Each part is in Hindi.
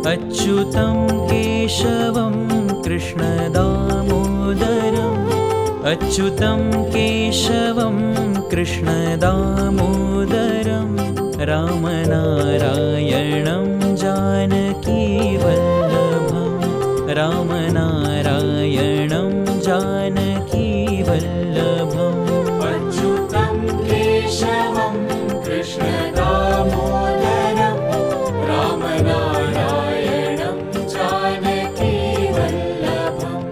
अच्युतं केशवं कृष्णदामोदरम् अच्युतं केशवं कृष्णदामोदरं रामनारायणं जानकीवल्लभं रामनारायणं जानकीवल्लभम् अच्युतं केशवं कृष्णदामोदरं रामनारायणं जानकीवल्लभम्।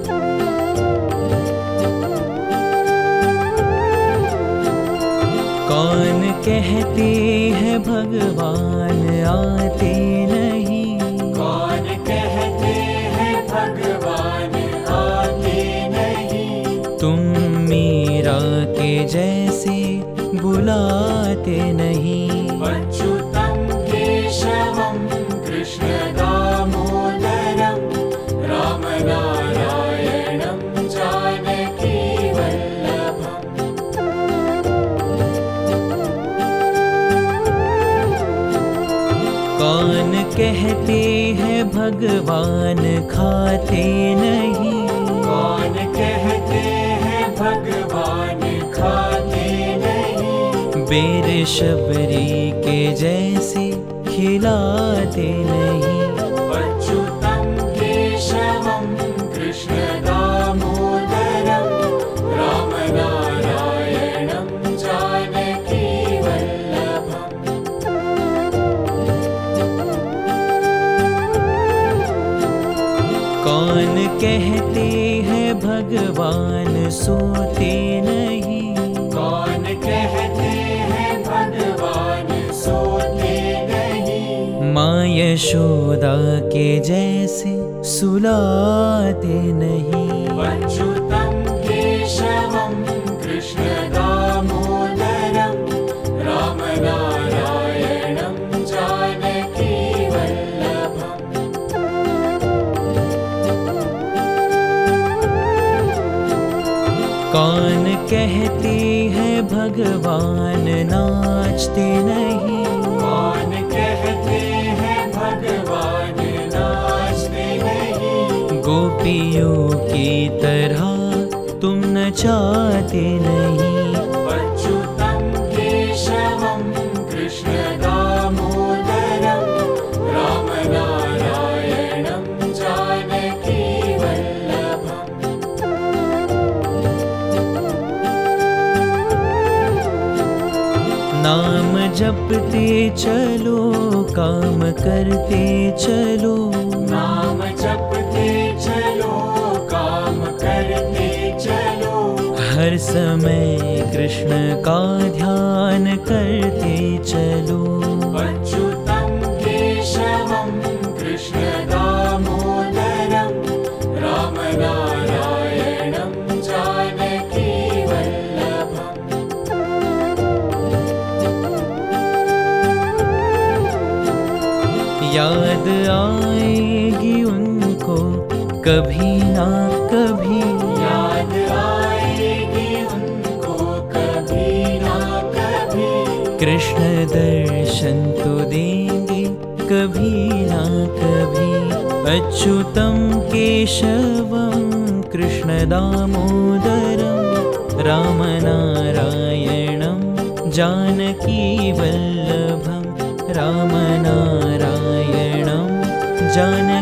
कौन कहते हैं भगवान आते नहीं, कौन कहते हैं भगवान आते नहीं, तुम मीरा के जैसे बुलाते नहीं। अच्युतं केशवं कृष्णदामोदरं रामनारायणं जानकीवल्लभम्। कौन कहते हैं भगवान खाते नहीं, कौन कहते हैं भगवान खाते नहीं, बेर शबरी के जैसे खिलाते नहीं। अच्युतं केशवं कृष्णदामोदरं रामनारायणं जानकीवल्लभम्। कौन कहते हैं भगवान सोते नहीं, कौन कहते हैं भगवान सोते नहीं, माँ यशोदा के जैसे सुलाते नहीं। अच्युतं केशवं कृष्णदामोदरं रामनारायणं जानकीवल्लभम्। कौन कहते हैं भगवान नाचते नहीं, कौन कहते हैं भगवान नाचते नहीं, गोपियों की तरह तुम नचाते नहीं। अच्युतं केशवं कृष्णदामोदरं रामनारायणं जानकीवल्लभम्। नाम जपते चलो काम करते चलो, नाम जपते चलो काम करते चलो, हर समय कृष्ण का ध्यान करते चलो। अच्युतं केशवं कृष्णदामोदरं रामनारायणं जानकीवल्लभम्। याद आएगी उनको कभी ना कभी, याद आएगी उनको कभी ना कभी, कृष्ण दर्शन तो देंगे कभी ना कभी। अच्युतं केशवं कृष्णदामोदरं रामनारायणं जानकीवल्लभं रामनारायणं जानकीवल्लभम्।